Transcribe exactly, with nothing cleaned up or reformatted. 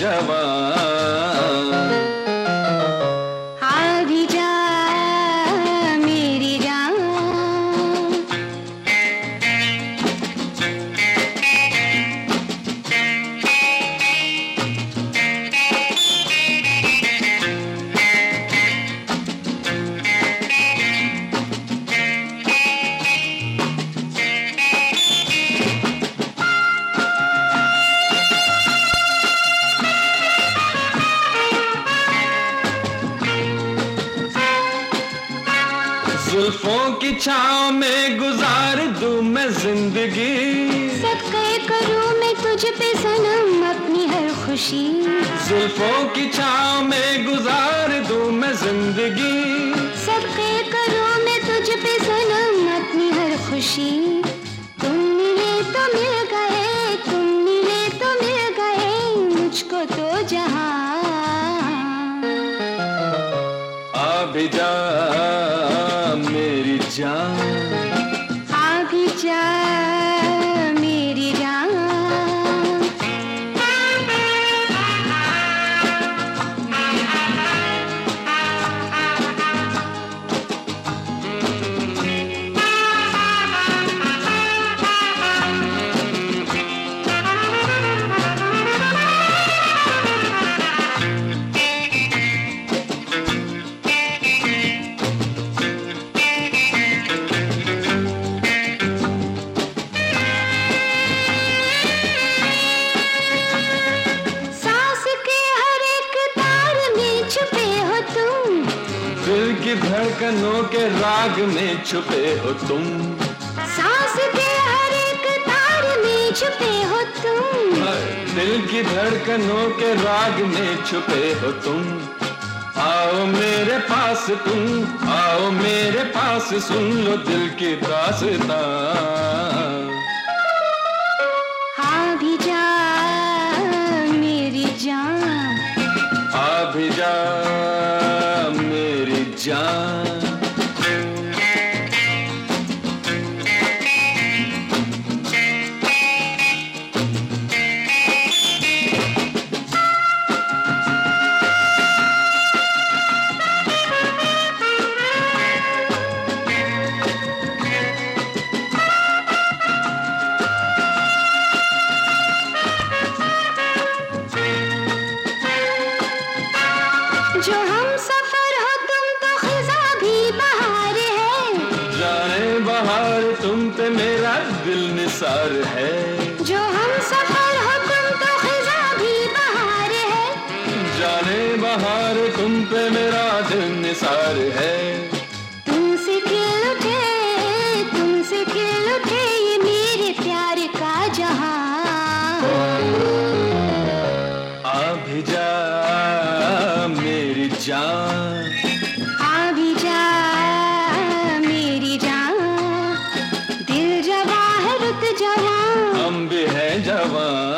जवान। आ भी जा मेरी जान। जुल्फों की छाँव में गुजार दूं मैं जिंदगी। सदक़े करूं मैं तुझ पे सनम अपनी हर खुशी। जुल्फों की छाँव में गुजार दूं मैं जिंदगी। सदक़े करूं मैं तुझ पे सनम अपनी हर खुशी। तुम मिले तो मिल गए, तुम मिले तो मिल गए मुझको तो जहां। आ भी जा मेरी जान। आ भी जा मेरी जान। दिल की धड़कनों के राग में छुपे हो तुम। सांस के हर एक तार में छुपे हो तुम। दिल की धड़कनों के राग में छुपे हो तुम। आओ मेरे पास तुम, आओ मेरे पास सुन लो दिल की दास्तां। आ भी जा मेरी जान। आ भी जा मेरी जान। जो हम सफर हो तुम तो खिजा भी बहार है। जाने बहार तुम पे मेरा दिल निसार है। जो हम सफर हो तुम तो खिजा भी बहार है। जाने बहार तुम पे मेरा दिल निसार है। तुमसे खिल उठे, तुमसे खिल उठे ये मेरे प्यार का जहां। आ भी जा मेरी जान। आ भी जा मेरी जान। दिल जवां है रुत जवां। हम भी हैं जवान।